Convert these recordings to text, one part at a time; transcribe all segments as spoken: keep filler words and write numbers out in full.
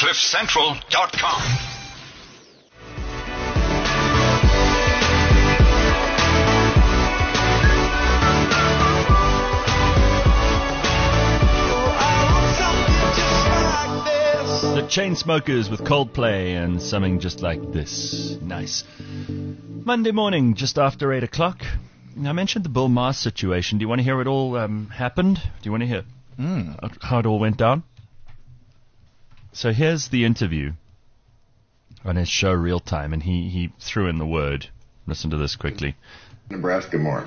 cliff central dot com. The Chainsmokers with Coldplay and something just like this. Nice. Monday morning, just after eight o'clock. I mentioned the Bill Maher situation. Do you want to hear it all um, happened? Do you want to hear mm. how it all went down? So here's the interview on his show Real Time, and he, he threw in the word. Listen to this quickly. Nebraska more.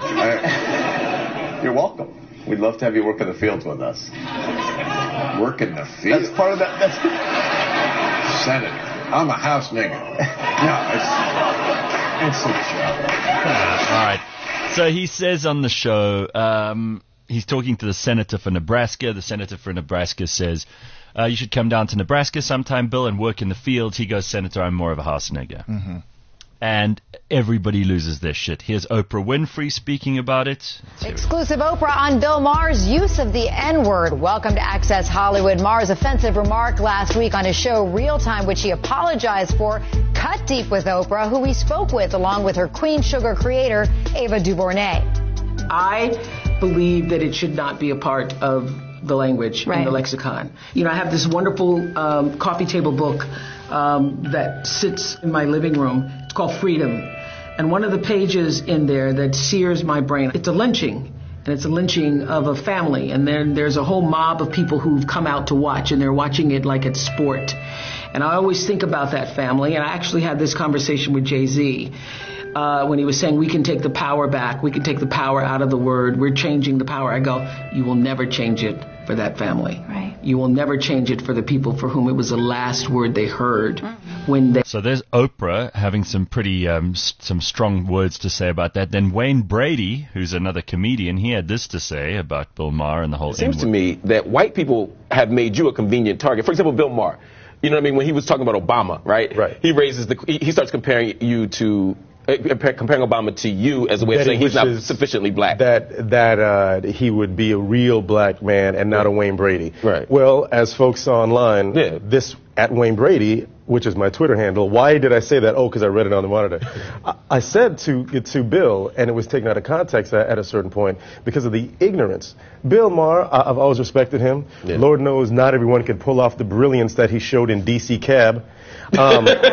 I, you're welcome. We'd love to have you work in the fields with us. Work in the field? That's part of that. That's Senator. I'm a house nigger. No, it's, it's a job. All right. So he says on the show, um, he's talking to the senator for Nebraska. The senator for Nebraska says, uh, you should come down to Nebraska sometime, Bill, and work in the fields. He goes, Senator, I'm more of a house nigger. Mm-hmm. And everybody loses their shit. Here's Oprah Winfrey speaking about it. Exclusive Oprah on Bill Maher's use of the N-word. Welcome to Access Hollywood. Maher's offensive remark last week on his show Real Time, which he apologized for, cut deep with Oprah, who he spoke with along with her Queen Sugar creator, Ava DuVernay. I believe that it should not be a part of the language right. in the lexicon. You know, I have this wonderful um, coffee table book um, that sits in my living room. It's called Freedom. And one of the pages in there that sears my brain, it's a lynching. And it's a lynching of a family. And then there's a whole mob of people who've come out to watch, and they're watching it like it's sport. And I always think about that family. And I actually had this conversation with Jay-Z. Uh, when he was saying we can take the power back, we can take the power out of the word, we're changing the power. I go, you will never change it for that family. Right. You will never change it for the people for whom it was the last word they heard mm-hmm. when they... So there's Oprah having some pretty, um, s- some strong words to say about that. Then Wayne Brady, who's another comedian, he had this to say about Bill Maher and the whole... It seems N-word. to me that white people have made you a convenient target. For example, Bill Maher. You know what I mean? When he was talking about Obama, right? Right. He raises the... He, he starts comparing you to... Uh, comparing Obama to you as a way of saying he's not sufficiently black. That that uh, he would be a real black man and not a Wayne Brady. Right. Well, as folks saw online, yeah. this at Wayne Brady, which is my Twitter handle. Why did I say that? Oh, because I read it on the monitor. I, I said to to Bill, and it was taken out of context at, at a certain point because of the ignorance. Bill Maher, I, I've always respected him. Yeah. Lord knows not everyone can pull off the brilliance that he showed in D C Cab. Um, uh,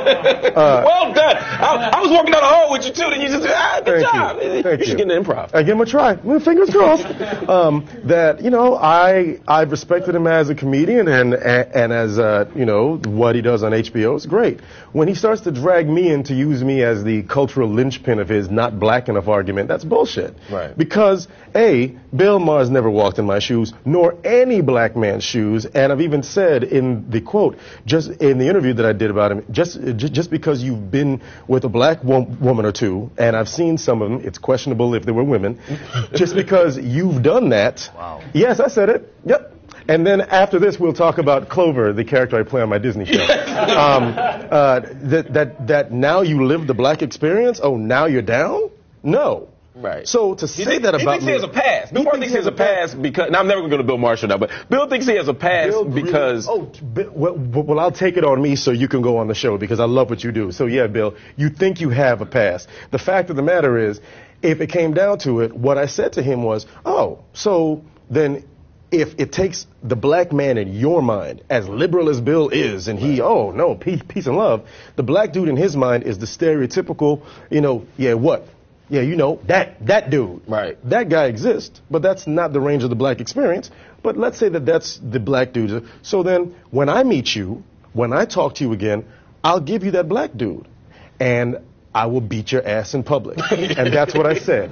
well done. I, I was walking down the hall with you too, and you just ah, good job. You. You Thank should you. get into improv. I give him a try. Fingers crossed. um, that you know, I I respected him as a comedian and and, and as uh, you know what he does on H B O is great. When he starts to drag me in to use me as the cultural linchpin of his not black enough argument, that's bullshit. Right. Because A, Bill Maher's never walked in my shoes, nor any black man's shoes, and I've even said in the quote, just in the interview that I did about him, just just, just because you've been with a black wo- woman or two, and I've seen some of them, it's questionable if they were women, just because you've done that. Wow. Yes, I said it. Yep. And then after this, we'll talk about Clover, the character I play on my Disney show. um, uh, that that that now you live the black experience. Oh, now you're down? No. Right. So to say he, that he about thinks me, he has a pass. Bill Maher thinks he has a pass because. Now I'm never going to go to Bill Maher show now, but Bill thinks he has a pass Bill because. Really, oh, well, well, I'll take it on me so you can go on the show because I love what you do. So yeah, Bill, you think you have a pass. The fact of the matter is, if it came down to it, what I said to him was, oh, so then. If it takes the black man in your mind, as liberal as Bill is, and he, oh, no, peace, peace and love, the black dude in his mind is the stereotypical, you know, yeah, what? Yeah, you know, that that dude. Right. That guy exists, but that's not the range of the black experience. But let's say that that's the black dude. So then when I meet you, when I talk to you again, I'll give you that black dude. And I will beat your ass in public. And that's what I said.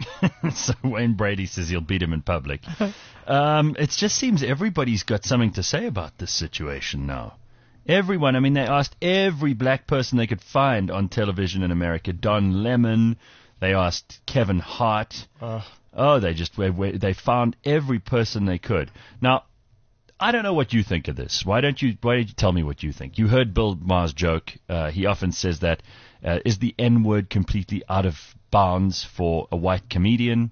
So Wayne Brady says he'll beat him in public. Um, it just seems everybody's got something to say about this situation now. Everyone, I mean, they asked every black person they could find on television in America. Don Lemon, they asked Kevin Hart. Uh, oh, they just, they found every person they could. Now, I don't know what you think of this. Why don't you, why don't you tell me what you think? You heard Bill Maher's joke. Uh, he often says that, uh, is the N-word completely out of bounds for a white comedian?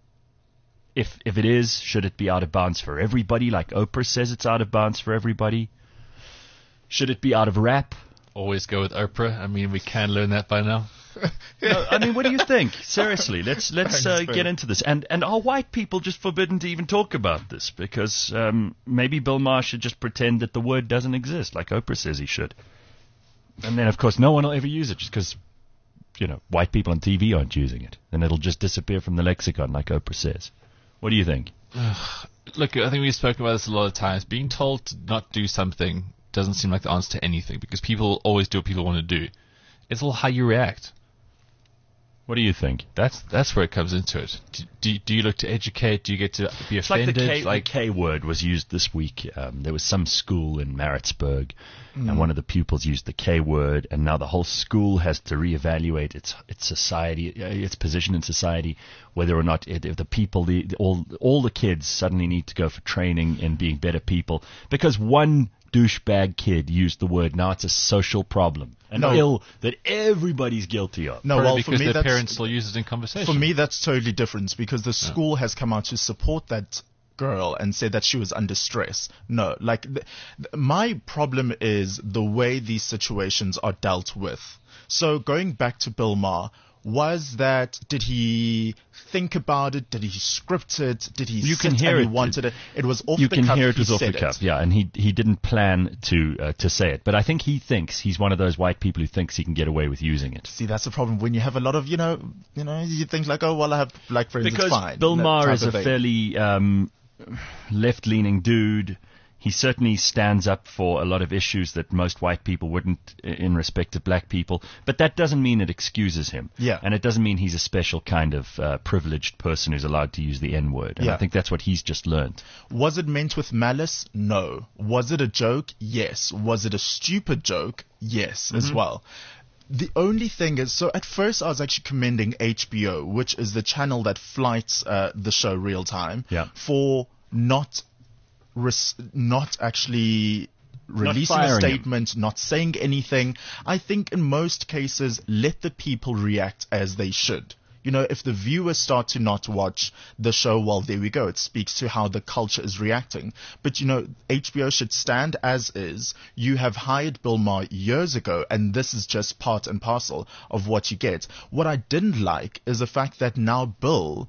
If if it is, should it be out of bounds for everybody, like Oprah says it's out of bounds for everybody? Should it be out of rap? Always go with Oprah. I mean, we can learn that by now. No, I mean, what do you think? Seriously, let's let's uh, get into this. And and are white people just forbidden to even talk about this? Because um, maybe Bill Maher should just pretend that the word doesn't exist, like Oprah says he should. And then, of course, no one will ever use it just because, you know, white people on T V aren't using it. And it'll just disappear from the lexicon, like Oprah says. What do you think? Look, I think we've spoken about this a lot of times. Being told to not do something doesn't seem like the answer to anything, because people always do what people want to do. It's all how you react. What do you think? That's that's where it comes into it. Do, do, do you look to educate? Do you get to be it's offended? Like the K, like the K word was used this week. Um, there was some school in Maritzburg, mm. and one of the pupils used the K word, and now the whole school has to reevaluate its its society, its position in society, whether or not it, if the people, the, the all all the kids suddenly need to go for training in being better people because one douchebag kid used the word. Now it's a social problem, an no. ill that everybody's guilty of. No, Probably well, because for me, their parents still use it in conversation. For me, that's totally different because the school yeah. has come out to support that girl and said that she was under stress. No, like th- th- my problem is the way these situations are dealt with. So going back to Bill Maher. Was that, did he think about it? Did he script it? Did he you sit can hear and he it. wanted it? It was off you the can cuff. hear it was he off the said cuff, it. yeah, and he he didn't plan to uh, to say it. But I think he thinks he's one of those white people who thinks he can get away with using it. See, that's the problem when you have a lot of, you know, you know, you think like, oh, well, I have black friends, because it's fine. Bill Maher is a thing. fairly um, left-leaning dude. He certainly stands up for a lot of issues that most white people wouldn't in respect of black people. But that doesn't mean it excuses him. Yeah. And it doesn't mean he's a special kind of uh, privileged person who's allowed to use the N-word. And yeah. I think that's what he's just learned. Was it meant with malice? No. Was it a joke? Yes. Was it a stupid joke? Yes, mm-hmm. as well. The only thing is, so at first I was actually commending H B O, which is the channel that flights uh, the show Real Time, yeah. for not... Res- not actually releasing not a statement, him. not saying anything. I think in most cases, let the people react as they should. You know, if the viewers start to not watch the show, well, there we go. It speaks to how the culture is reacting. But, you know, H B O should stand as is. You have hired Bill Maher years ago, and this is just part and parcel of what you get. What I didn't like is the fact that now Bill...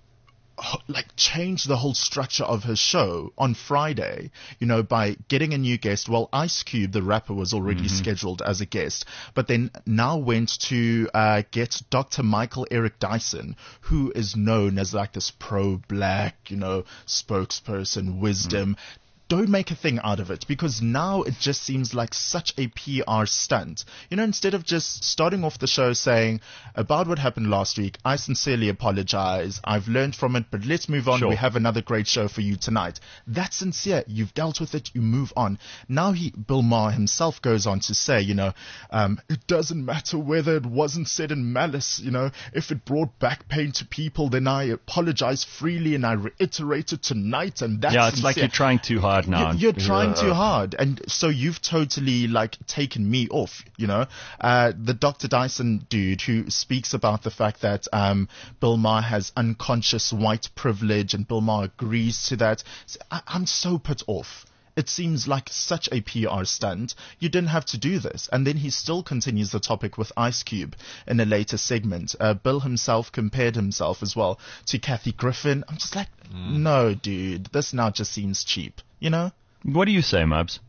like change the whole structure of his show on Friday, you know, by getting a new guest. Well, Ice Cube, the rapper, was already mm-hmm. scheduled as a guest, but then now went to uh, get Doctor Michael Eric Dyson, who is known as like this pro-black, you know, spokesperson, wisdom. Mm-hmm. Don't make a thing out of it, because now it just seems like such a P R stunt. You know, instead of just starting off the show saying about what happened last week, I sincerely apologize. I've learned from it, but let's move on. Sure. We have another great show for you tonight. That's sincere. You've dealt with it. You move on. Now he, Bill Maher himself goes on to say, you know, um, it doesn't matter whether it wasn't said in malice. You know, if it brought back pain to people, then I apologize freely and I reiterate it tonight. And that's yeah, it's sincere. Like you're trying too hard. Now. You're, you're trying too hard, and so you've totally like taken me off, you know. Uh, the Doctor Dyson dude who speaks about the fact that um, Bill Maher has unconscious white privilege, and Bill Maher agrees to that. I, I'm so put off. It seems like such a P R stunt. You didn't have to do this. And then he still continues the topic with Ice Cube in a later segment. Uh, Bill himself compared himself as well to Kathy Griffin. I'm just like, mm. no, dude, this now just seems cheap. You know? What do you say, Mubs?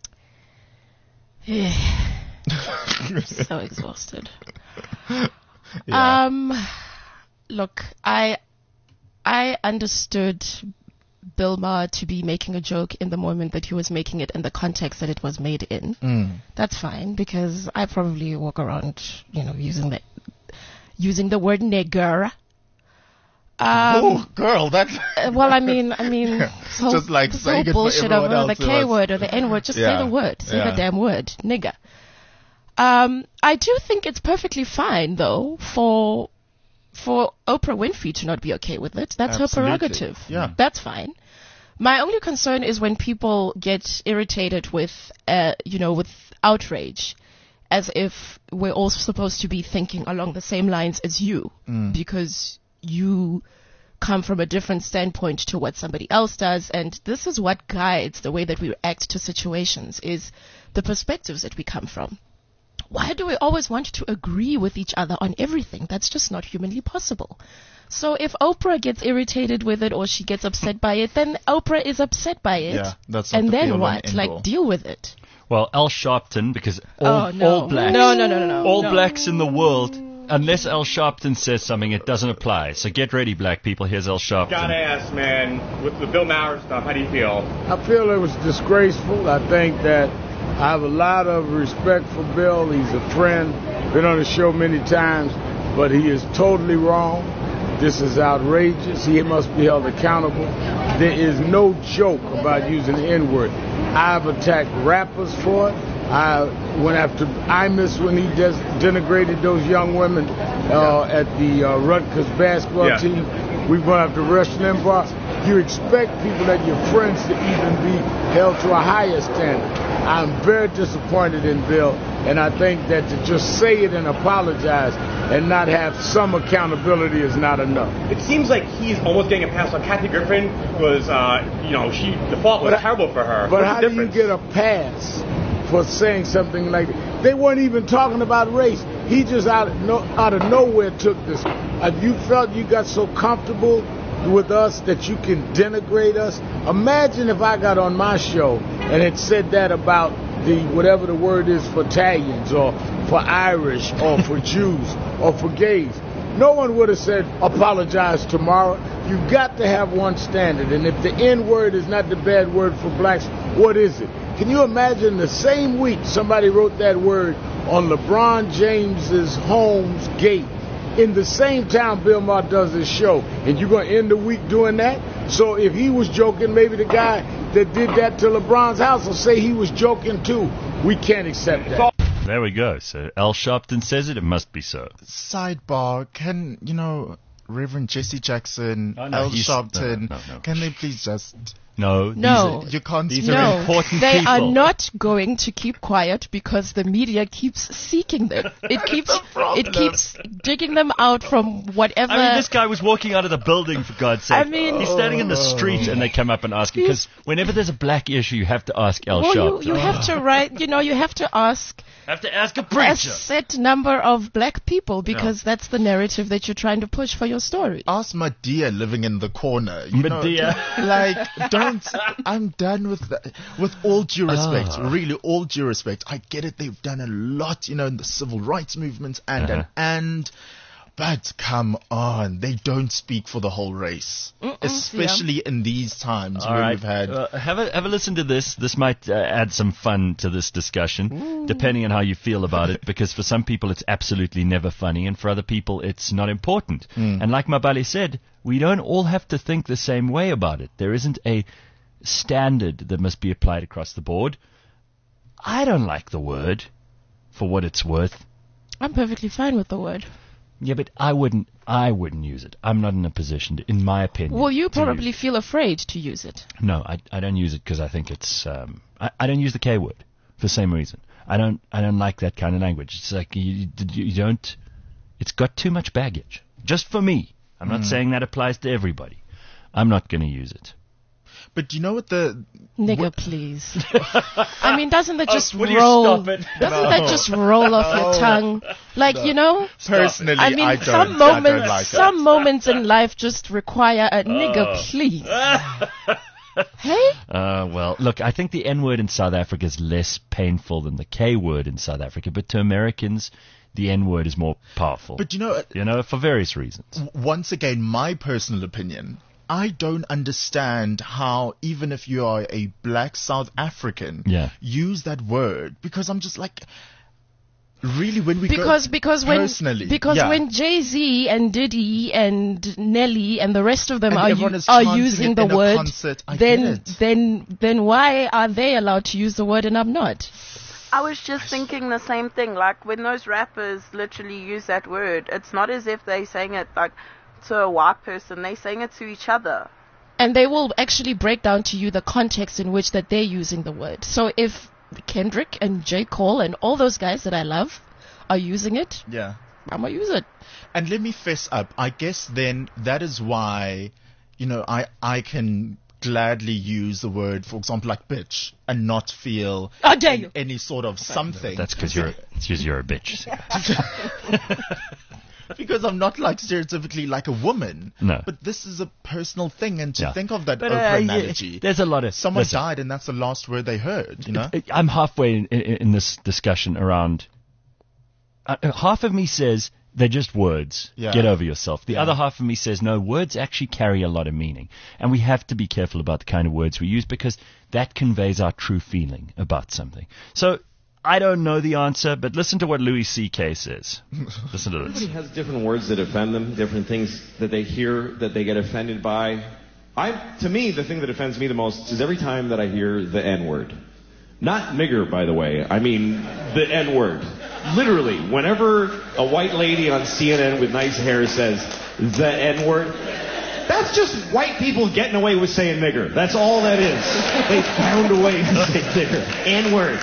I'm so exhausted. Yeah. Um, look, I I understood Bill Maher to be making a joke in the moment that he was making it in the context that it was made in. Mm. That's fine, because I probably walk around, you know, using the using the word nigger. Um, oh, girl, that's... well, I mean, I mean, so, just like this saying whole it bullshit for over the K else. word or the N word. Just yeah. say the word. Say yeah. the damn word, nigger. Um, I do think it's perfectly fine, though, for for Oprah Winfrey to not be okay with it. That's Absolutely. her prerogative. Yeah. That's fine. My only concern is when people get irritated with, uh, you know, with outrage, as if we're all supposed to be thinking along the same lines as you, mm. because you come from a different standpoint to what somebody else does. And this is what guides the way that we react to situations, is the perspectives that we come from. Why do we always want to agree with each other on everything? That's just not humanly possible. So if Oprah gets irritated with it or she gets upset by it, then Oprah is upset by it. Yeah, that's not and the then be-all what? and Like, end-all. deal with it. Well, Al Sharpton, because all, Oh, no. all blacks, No, no, no, no, no. all No. blacks in the world, unless Al Sharpton says something, it doesn't apply. So get ready, black people. Here's Al Sharpton. Gotta ask, man, with the Bill Maher stuff, how do you feel? I feel it was disgraceful. I think that I have a lot of respect for Bill. He's a friend, been on the show many times, but he is totally wrong. This is outrageous. He must be held accountable. There is no joke about using the N-word. I've attacked rappers for it. I went after Imus when he des- denigrated those young women uh, at the uh, Rutgers basketball Yeah. team. We went after Rush Limbaugh. You expect people that you're friends to even be held to a higher standard. I'm very disappointed in Bill, and I think that to just say it and apologize and not have some accountability is not enough. It seems like he's almost getting a pass. Like Kathy Griffin was, uh, you know, she the fault was But- terrible for her. But What's how the do you difference? get a pass for saying something like that? They weren't even talking about race. He just out of, no, out of nowhere took this. Uh, you felt you got so comfortable with us that you can denigrate us. Imagine if I got on my show and had said that about the whatever the word is for Italians or for Irish or for Jews or for gays. No one would have said apologize tomorrow. You've got to have one standard. And if the N word is not the bad word for blacks, what is it? Can you imagine the same week somebody wrote that word on LeBron James's home's gate in the same town Bill Maher does his show, and you're going to end the week doing that? So if he was joking, maybe the guy that did that to LeBron's house will say he was joking too. We can't accept that. There we go. So Al Sharpton says it, it must be so. Sidebar, can, you know, Reverend Jesse Jackson, Oh, no, Al he's- Sharpton, no, no, no. can they please just... No. No. These are, You can't... these No, are important they people. are not going to keep quiet because the media keeps seeking them. It keeps it keeps digging them out from whatever. I mean, this guy was walking out of the building, for God's sake. I mean- he's standing in the street and they come up and ask him. Because whenever there's a black issue, you have to ask Al well, Sharpton. you, you have to write. You know, you have to ask have to ask a a preacher. set number of black people because that's the narrative that you're trying to push for your story. Ask Medea living in the corner. You know, Medea. like, don't... I'm done with that. With all due respect, Ah. really all due respect. I get it. They've done a lot, you know, in the civil rights movement and Uh-huh. and and. But come on, they don't speak for the whole race, Mm-mm, especially in these times All where right. we've had. Uh, have a have a listen to this. This might uh, add some fun to this discussion, depending on how you feel about it. Because for some people, it's absolutely never funny, and for other people, it's not important. And like Mabali said, we don't all have to think the same way about it. There isn't a standard that must be applied across the board. I don't like the word, for what it's worth. I'm perfectly fine with the word. Yeah, but I wouldn't. I wouldn't use it. I'm not in a position, to, in my opinion. Well, you to use probably feel afraid to use it. No, I, I don't use it because I think it's um I, I don't use the K word for the same reason. I don't I don't like that kind of language. It's like you, you don't. It's got too much baggage. Just for me. I'm not saying that applies to everybody. I'm not going to use it. But you know what the Nigga, what- please. I mean, doesn't that just Oh, will you roll? stop it? Doesn't No. that just roll off your No. tongue? Like, you know? personally I mean, I don't, some I moments, don't like some it. moments in life just require a nigga, Oh. please. Hey? Uh, well, look, I think the N word in South Africa is less painful than the K word in South Africa, but to Americans, the N word is more powerful. But you know, you know, for various reasons. once again, my personal opinion, I don't understand how, even if you are a black South African, Yeah. use that word. Because I'm just like, really, when we Because go because when personally, because yeah. when Jay-Z and Diddy and Nelly and the rest of them And are everyone u- is are chanting using it the in a word, concert, I then get it. then then why are they allowed to use the word and I'm not? I was just thinking the same thing. Like, when those rappers literally use that word, it's not as if they're saying it, like, to a white person. They're saying it to each other. And they will actually break down to you the context in which that they're using the word. So if Kendrick and J. Cole and all those guys that I love are using it, Yeah. I'm going to use it. And let me fess up. I guess then that is why, you know, I, I can gladly use the word, for example, like bitch, and not feel How dare you? any sort of something. That's because you're, it's 'cause you're a bitch. Because I'm not like stereotypically like a woman. No. But this is a personal thing, and to Yeah. think of that But, Oprah uh, analogy. yeah, there's a lot of Someone listen. died, and that's the last word they heard, you know? I'm halfway in, in, in this discussion around. Uh, half of me says they're just words. Yeah. Get over yourself. The Yeah. other half of me says no, words actually carry a lot of meaning, and we have to be careful about the kind of words we use because that conveys our true feeling about something. So I don't know the answer, but listen to what Louis C K says. Listen to this. Everybody has different words that offend them, different things that they hear that they get offended by. I, to me, the thing that offends me the most is every time that I hear the N-word. Not nigger, by the way. I mean the N-word. Literally, whenever a white lady on C N N with nice hair says the N-word, that's just white people getting away with saying nigger. That's all that is. They found a way to say nigger. N-word.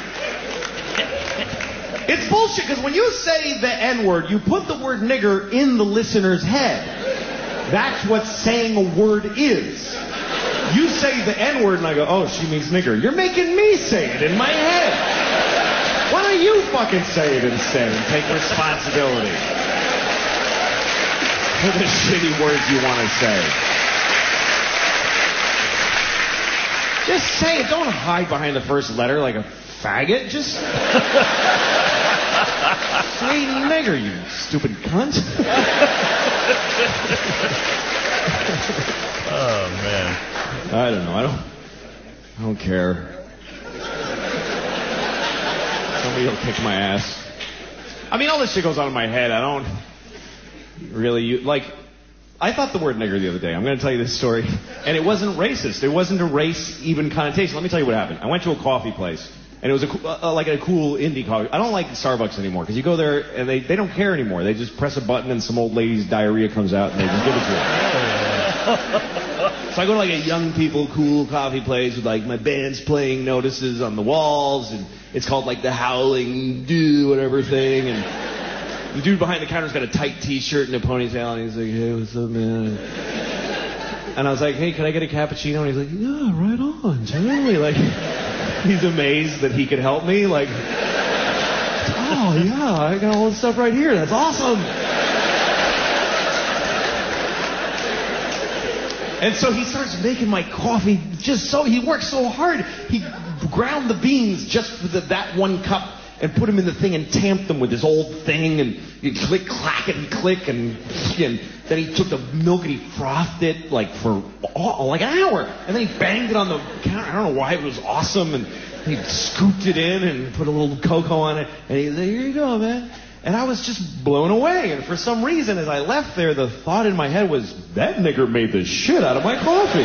It's bullshit, because when you say the N-word, you put the word nigger in the listener's head. That's what saying a word is. You say the N-word and I go, oh, she means nigger. You're making me say it in my head. Why don't you fucking say it instead and take responsibility for the shitty words you want to say? Just say it. Don't hide behind the first letter like a faggot. Just say nigger, you stupid cunt. Oh, man. I don't know. I don't. I don't care. Somebody will kick my ass. I mean, all this shit goes on in my head. I don't really you, like. I thought the word nigger the other day. I'm going to tell you this story, and it wasn't racist. It wasn't a race-even connotation. Let me tell you what happened. I went to a coffee place, and it was a, uh, like a cool indie coffee. I don't like Starbucks anymore because you go there and they they don't care anymore. They just press a button and some old lady's diarrhea comes out and they just give it to you. So I go to like a young people cool coffee place with like my band's playing notices on the walls, and it's called like the Howling Do whatever thing, and the dude behind the counter's got a tight t-shirt and a ponytail, and he's like, hey, what's up, man? And I was like, hey, can I get a cappuccino? And he's like, yeah, right on, totally. Like, he's amazed that he could help me. Like, oh yeah, I got all this stuff right here. That's awesome. And so he starts making my coffee just so, he works so hard. He ground the beans just for the, that one cup and put them in the thing and tamped them with this old thing, and you click, clack, and click, and, and then he took the milk and he frothed it like for oh, like an hour, and then he banged it on the counter. I don't know why, it was awesome, and he scooped it in and put a little cocoa on it, and he said, here you go, man. And I was just blown away, and for some reason, as I left there, the thought in my head was, that nigger made the shit out of my coffee.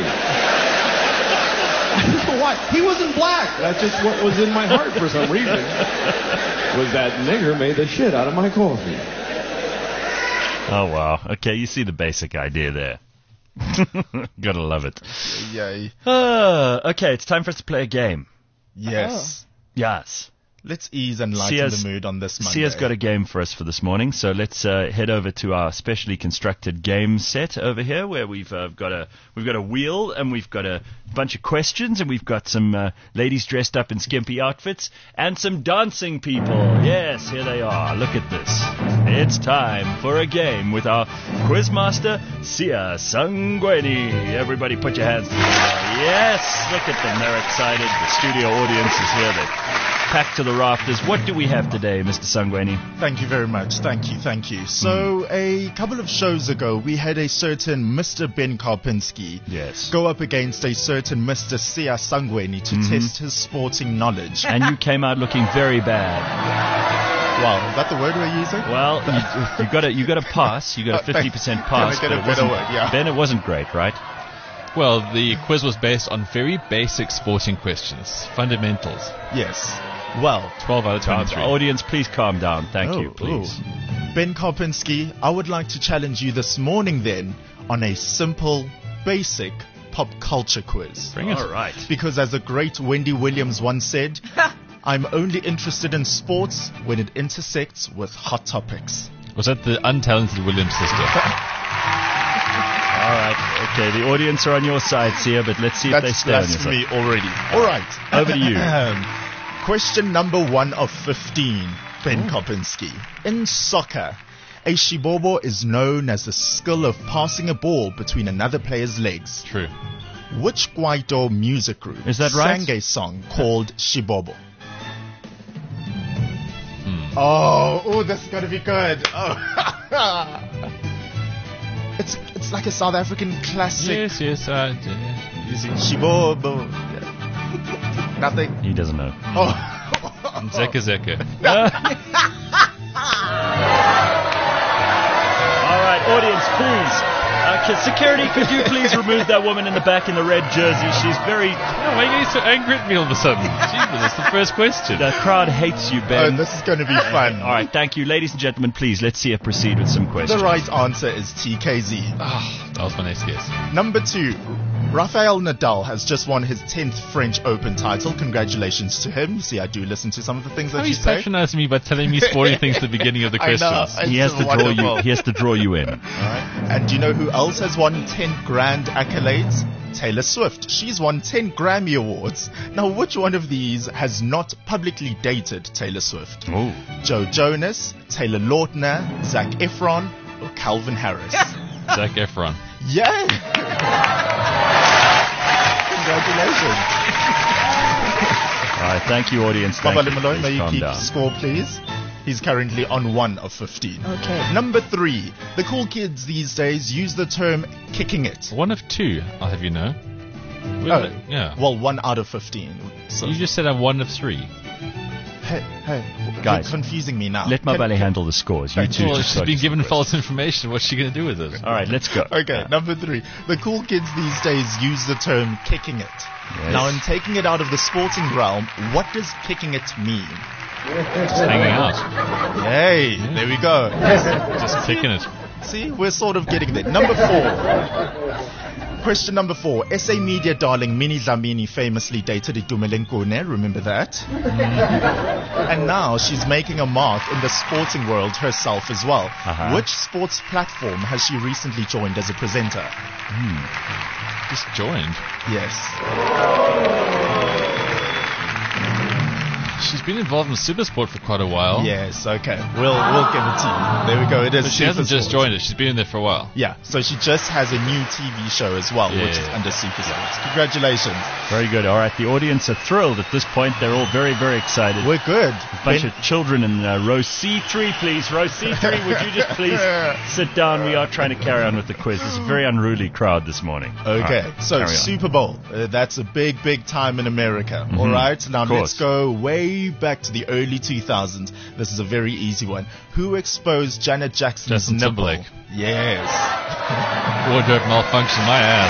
I don't know why. He wasn't black. That's just what was in my heart for some reason. Was that nigger made the shit out of my coffee. Oh, wow. Okay, you see the basic idea there. Gotta love it. Yay. Uh, okay, it's time for us to play a game. Yes. Oh. Yes. Let's ease and lighten Sia's, the mood on this Monday. Sia's got a game for us for this morning, so let's uh, head over to our specially constructed game set over here, where we've uh, got a we've got a wheel and we've got a bunch of questions, and we've got some uh, ladies dressed up in skimpy outfits and some dancing people. Yes, here they are. Look at this. It's time for a game with our quizmaster Sia Sangweni. Everybody, put your hands together. Yes, look at them. They're excited. The studio audience is here. They're packed to the rafters. What do we have today, Mister Sangweni? Thank you very much. Thank you, thank you. So, mm. a couple of shows ago, we had a certain Mister Ben Karpinski yes. go up against a certain Mister Sia Sangweni to mm-hmm. test his sporting knowledge. And you came out looking very bad. Wow, is that the word we're using? Well, you, you got a you got a pass. You got a fifty percent pass. Can I get a better word? Yeah. Ben, it wasn't great, right? Well, the quiz was based on very basic sporting questions, fundamentals. Yes. Well, twelve out of twenty-three. Audience, please calm down. Thank oh, you, please. Oh. Ben Karpinski, I would like to challenge you this morning then on a simple, basic pop culture quiz. Bring it. All right. Because as the great Wendy Williams once said, I'm only interested in sports when it intersects with hot topics. Was that the untalented Williams sister? All right. Okay, the audience are on your side, Sia, but let's see if That's they stay on your blasphemy side. already. All right. Over to you. Question number one of fifteen, Ben Kopinski. In soccer, a shibobo is known as the skill of passing a ball between another player's legs. True. Which Kwaito music group Is that right? sang a song called Shibobo? Hmm. Oh, oh, this is gonna be good. Oh. it's it's like a South African classic. Yes, yes. Uh, yeah. Easy. Shibobo. Nothing. He doesn't know. Oh. Zeka Zeka. All right, audience, please. Uh, can- security, could you please remove that woman in the back in the red jersey? She's very... Oh, why are you getting so angry at me all of a sudden? Jesus, that's the first question. The crowd hates you, Ben. Oh, this is going to be fun. All right, thank you. Ladies and gentlemen, please, let's see her proceed with some questions. The right answer is T K Z. Oh, that was my next guess. Number two, Rafael Nadal has just won his tenth French Open title. Congratulations to him. You see, I do listen to some of the things How that are you you say. patronizing me by telling me sporting things at the beginning of the I know. questions? He has It's to draw wonderful. you. He has to draw you in. All right. And do you know who else has won ten grand accolades? Taylor Swift. She's won ten Grammy Awards. Now, which one of these has not publicly dated Taylor Swift? Oh. Joe Jonas, Taylor Lautner, Zac Efron, or Calvin Harris? Zac Efron. Yeah. Congratulations. All right, thank you, audience. Thank Baba you. Limaloy, Please may you calm keep down. score, please? He's currently on one of fifteen. Okay. Number three. The cool kids these days use the term kicking it. One of two, I'll have you know. Oh, yeah. Well, one out of fifteen. So, You just said I'm one of three. hey, hey, Guys, you're confusing me now. Let Can- Mabale handle the scores. You two Well, just she's focus. been given false information. What's she going to do with it? All right, let's go. Okay, number three. The cool kids these days use the term kicking it. Yes. Now, in taking it out of the sporting realm, what does kicking it mean? Just hanging out. Hey, there we go. Just kicking it. See, we're sort of getting there. Number four. Question number four. S A Media darling Minnie Dlamini famously dated Itumeleng Kone. Remember that? And now she's making a mark in the sporting world herself as well. Uh-huh. Which sports platform has she recently joined as a presenter? Just joined. Yes. She's been involved in Supersport for quite a while. Yes, okay. We'll we'll give it to you. There we go. It is. But she hasn't Super just Sports. joined it. She's been in there for a while. Yeah, so she just has a new T V show as well, Yeah. which is under Super Sports. Congratulations. Very good. All right, the audience are thrilled at this point. They're all very, very excited. We're good. A bunch Ben- of children in uh, row C three, please. Row C three, would you just please sit down? We are trying to carry on with the quiz. It's a very unruly crowd this morning. Okay, All right, so carry on. Super Bowl, uh, that's a big, big time in America. Mhm. All right, now Of let's course. go way back to the early two thousands. This is a very easy one. Who exposed Janet Jackson's Justin nipple? Timberlake. Yes. Wardrobe malfunction, my ass.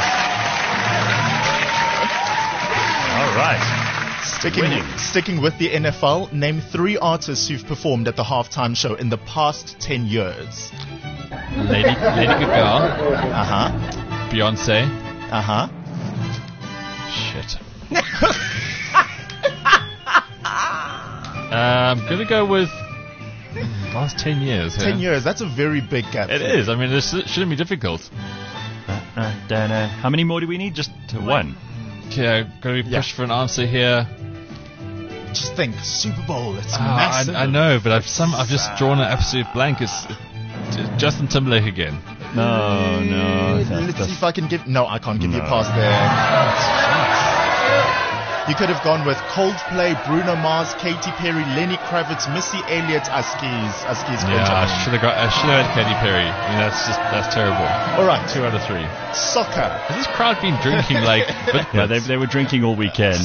All right. Sticking, Winning. sticking with the N F L, name three artists who've performed at the halftime show in the past ten years. Lady, Lady Gaga, Uh-huh. Beyonce. Uh-huh. Shit. uh, I'm gonna go with last ten years. yeah? Ten years, that's a very big gap. It is. I mean, this shouldn't be difficult. Uh, da-da. How many more do we need? Just one. Okay, gotta be Yeah. pushed for an answer here. Just think, Super Bowl, it's Ah, massive. I, I know, but I've some. I've just drawn an absolute blank. It's uh, Justin Timberlake again. No, no. that- Let's see that's- if I can give... No, I can't give you a No. pass there. You could have gone with Coldplay, Bruno Mars, Katy Perry, Lenny Kravitz, Missy Elliott, Askies, Askies Yeah, I Benjamin. should have got. I should have had Katy Perry. I mean, that's just that's terrible. All right, Two out of three. soccer. Has this crowd been drinking like? Yeah, they, they were drinking all weekend.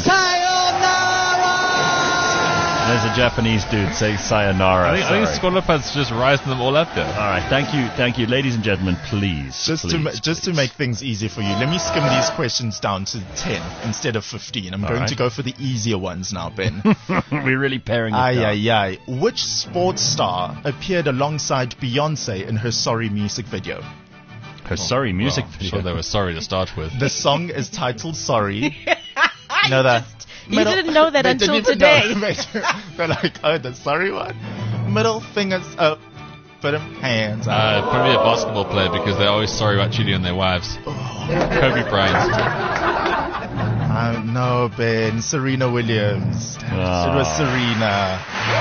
There's a Japanese dude saying sayonara. I think, I think Sorry. Squadlopad's just rising them all up there. All right, thank you, thank you, ladies and gentlemen. Please, Just please, to ma- just to please. make things easier for you, let me skim these questions down to ten instead of fifteen. I'm All going right. to go for the easier ones now, Ben. We're really pairing it Aye, down. aye, aye. Which sports star appeared alongside Beyonce in her Sorry music video? Her sorry music Well, I'm video. sure they were sorry to start with. The song is titled Sorry. No, that. You didn't know that They until didn't today. know. They're like, oh, the sorry one. Middle fingers up. Put them hands up. Uh, probably a basketball player because they're always sorry about cheating on their wives. Kobe Bryant. Uh, no, Ben. Serena Williams. Oh. It was Serena.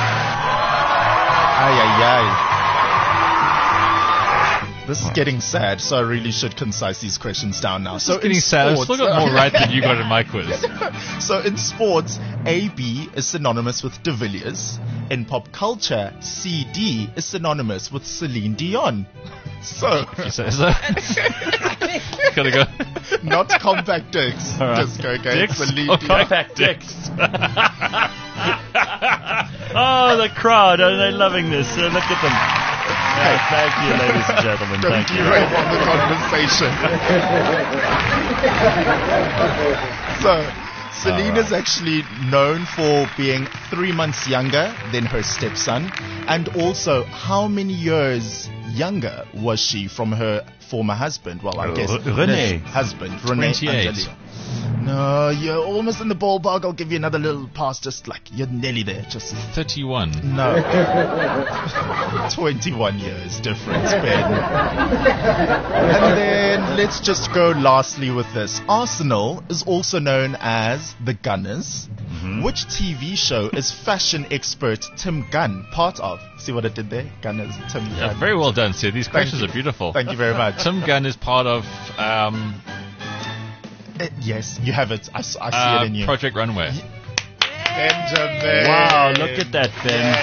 Ay, ay, ay. This is getting sad, so I really should concise these questions down now. So it's getting sad. I've still got more right than you got in my quiz. So in sports, A B is synonymous with De Villiers. In pop culture, C D is synonymous with Celine Dion. So, you say so? Gotta go. Not compact dicks. Right. Just go against Celine Dion. Compact dicks. Oh, the crowd. Are they loving this? Uh, look at them. Hey, thank you, ladies and gentlemen. Don't Thank you. derail on the conversation. So, Celine right. is actually known for being three months younger than her stepson, and also how many years younger was she from her former husband? Well, I Uh, guess René. husband, René twenty-eight. Angelou. No, you're almost in the ballpark. I'll give you another little pass. Just like you're nearly there. Just thirty-one. no, twenty-one years difference, Ben. And then let's just go lastly with this. Arsenal is also known as the Gunners. Mm-hmm. Which T V show is fashion expert Tim Gunn part of? See what I did there? Gunners, Tim Yeah, Gunn. very well done, Sid. These Thank questions you. are beautiful. Thank you very much. Tim Gunn is part of um, Uh, yes, you have it. I, s- I see uh, it in you. Project Runway. Benjamin. Wow, look at that, Ben.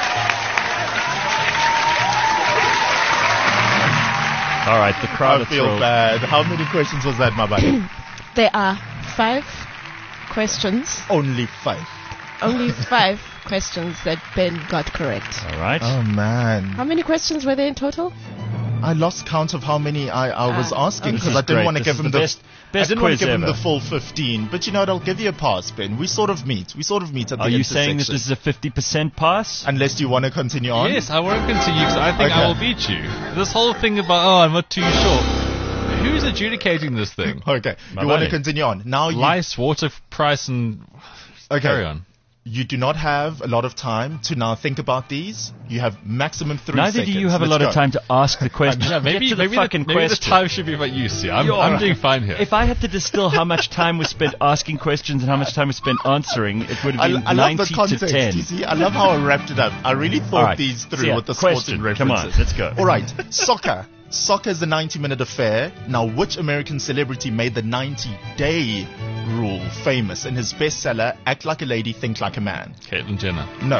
All right, the crowd I are feel thrilled. bad. How many questions was that, my buddy? There are five questions. Only five. Only five questions that Ben got correct. All right. Oh, man. How many questions were there in total? I lost count of how many I, I was Ah, asking This because is I didn't great. want to This give is him the the best- best I didn't want to quiz give him ever. the full fifteen. But you know what? I'll give you a pass, Ben. We sort of meet. We sort of meet at the Are you intersection. saying that this is a fifty percent pass? Unless you want to continue on. Yes, I won't continue because I think Okay. I will beat you. This whole thing about, oh, I'm not too short. Who's adjudicating this thing? Okay. My you want buddy. to continue on. Now you, Lice, water price, and okay. carry on. You do not have a lot of time to now think about these. You have maximum three Neither seconds. do you have a Let's lot go. of time to ask the question. Yeah, maybe Get to the maybe, fucking the, maybe the question. time should be about you, see. I'm, You're I'm right. doing fine here. If I had to distill how much time was spent asking questions and how much time was spent answering, it would have I, been I love ninety the context. to ten. You see, I love how I wrapped it up. I really thought All right. these through So, yeah, with the question. sporting Come references. on, let's go. All right, soccer. Soccer is a ninety-minute affair. Now, which American celebrity made the ninety-day rule famous in his bestseller, Act Like a Lady, Think Like a Man? Caitlyn Jenner. No.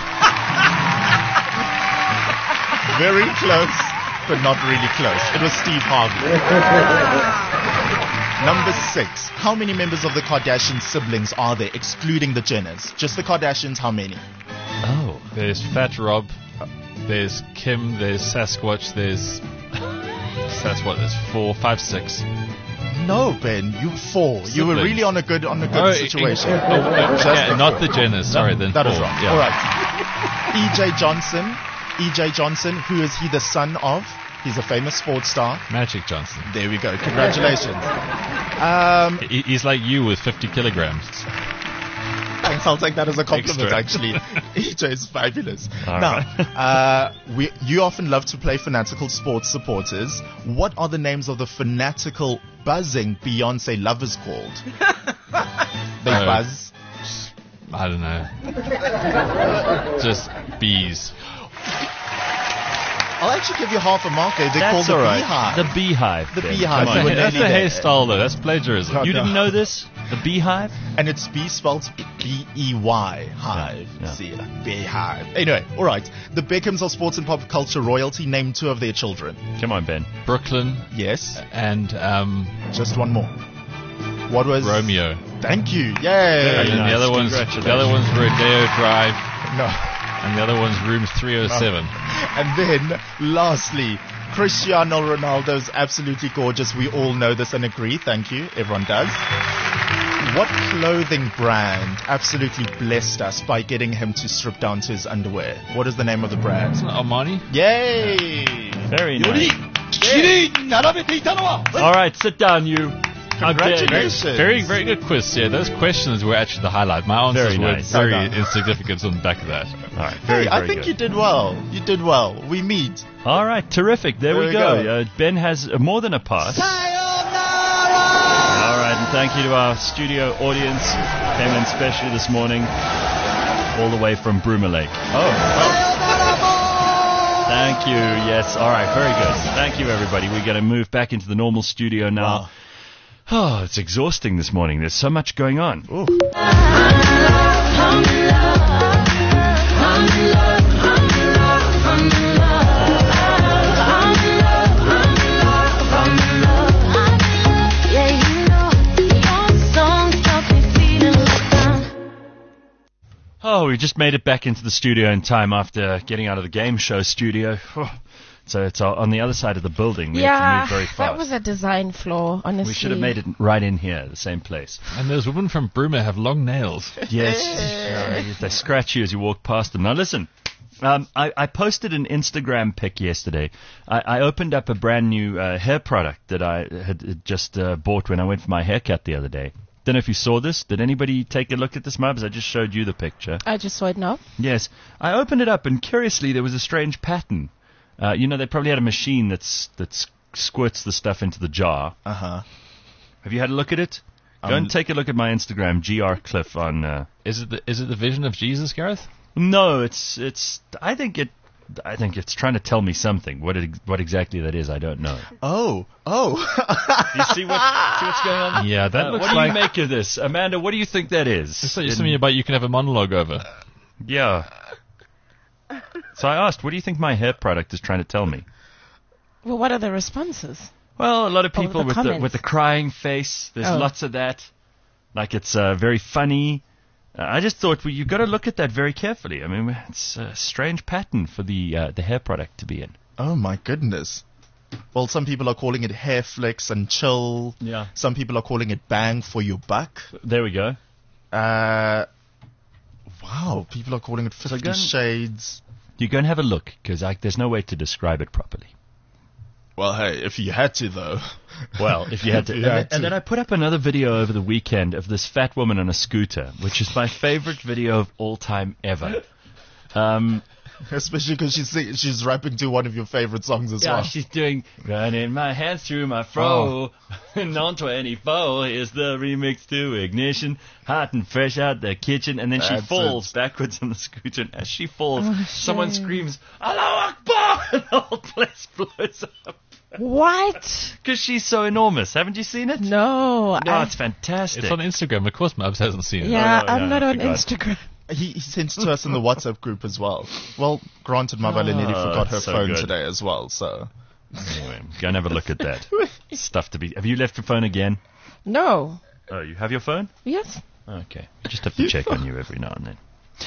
Very close, but not really close. It was Steve Harvey. Number six. How many members of the Kardashian siblings are there, excluding the Jenners? Just the Kardashians, how many? Oh. There's Fat Rob. There's Kim. There's Sasquatch. There's that's what there's four, five, six. No, Ben, you four. You were Siblings. really on a good on a good Oh, situation. in- oh, uh, Just yeah, the not four. the Jenners. Sorry, then That four. is wrong. Yeah. All right. E J Johnson. E J Johnson. Who is he the son of? He's a famous sports star. Magic Johnson. There we go. Congratulations. Um, He- He's like you with fifty kilograms. Thanks, I'll take that as a compliment, Extra. actually. E J is fabulous. All now, right. uh, we, you often love to play fanatical sports supporters. What are the names of the fanatical buzzing Beyonce lovers called? They Oh. buzz. I don't know. Just bees. I'll actually give you half a mark there. They're That's called the all right. beehive. The beehive. The Ben. beehive. Come You on. were That's a nearly there. hairstyle, though. That's plagiarism. God, You no. didn't know this? The beehive? And it's B spelled B E Y, hive. Yeah, yeah. See, like beehive. Anyway, all right. The Beckhams of sports and pop culture royalty. Name two of their children. Come on, Ben. Brooklyn Yes. and um, Just one more. What was Romeo. Thank you. Yay. And then nice. the other one's the other one's Rodeo Drive, No. and the other one's Room three oh seven. And then, lastly, Cristiano Ronaldo's absolutely gorgeous. We all know this and agree. Thank you. Everyone does. What clothing brand absolutely blessed us by getting him to strip down to his underwear? What is the name of the brand? Armani. Yay! Very nice. Yay. All right, sit down, you. Congratulations. Okay, very, very good quiz. Yeah, those questions were actually the highlight. My answers Very were nice. very Oh, no. insignificant on the back of that. All right, very, Hey, I very think good. you did well. You did well. We meet. All right, terrific. There, There we we go. go. Uh, Ben has uh, more than a pass. All right, and thank you to our studio audience. Came in specially this morning, all the way from Broomer Lake. Oh. Thank you. Yes. All right. Very good. Thank you, everybody. We're going to move back into the normal studio now. Wow. Oh, it's exhausting this morning. There's so much going on. Ooh. Oh, we just made it back into the studio in time after getting out of the game show studio. So it's uh, on the other side of the building. We yeah, have to move very fast. that was a design flaw, honestly. We should have made it right in here, the same place. And those women from Broomer have long nails. Yes, uh, they scratch you as you walk past them. Now listen, um, I, I posted an Instagram pic yesterday. I, I opened up a brand new uh, hair product that I had had just uh, bought when I went for my haircut the other day. Don't know if you saw this. Did anybody take a look at this, Mubs? I just showed you the picture. I just saw it now. Yes. I opened it up, and curiously, there was a strange pattern. Uh, you know, they probably had a machine that's that squirts the stuff into the jar. Uh huh. Have you had a look at it? Go Um, and take a look at my Instagram, G R Cliff on. Uh, Is it the, is it the vision of Jesus, Gareth? no, it's it's. I think it. I think it's trying to tell me something. What it, what exactly that is, I don't know. Oh. Oh. You see what see what's going on? Yeah, that Uh, looks what do like... you make of this, Amanda? What do you think that is? It's like something about you can have a monologue over. Yeah. So I asked, what do you think my hair product is trying to tell me? Well, what are the responses? Well, a lot of Oh, people the with the comments. with the crying face. There's Oh. lots of that. Like it's uh, very funny. Uh, I just thought well, you've got to look at that very carefully. I mean, it's a strange pattern for the uh, the hair product to be in. Oh my goodness. Well, some people are calling it hair flicks and chill. Yeah. Some people are calling it bang for your buck. There we go. Uh, wow. People are calling it So Fifty go and- Shades. You go and have a look because there's no way to describe it properly. Well, hey, if you had to, though. Well, if you had to. If and, you then, had to. and then I put up another video over the weekend of this fat woman on a scooter, which is my favorite video of all time ever. Um, Especially because she's sing- she's rapping to one of your favorite songs as yeah, well. she's doing running my hands through my fro. Non twenty-four is the remix to Ignition, hot and fresh out the kitchen, and then she That's falls it. backwards on the scooter. And as she falls, Oh, someone shame. screams, "Allahu Akbar!" and the whole place blows up. What? Because she's so enormous. Haven't you seen it? No. No, I, it's fantastic. It's on Instagram. Of course, Mubs hasn't seen it. yeah, Oh, no, I'm no, not I on forgot. Instagram. He, he sent it to us in the WhatsApp group as well. Well, granted, Mabala nearly Oh, forgot her that's so phone good. today as well, so. Anyway, go and have a look at that. Stuff to be. Have you left your phone again? No. Oh, you have your phone? Yes. Okay. Just have to check on you every now and then.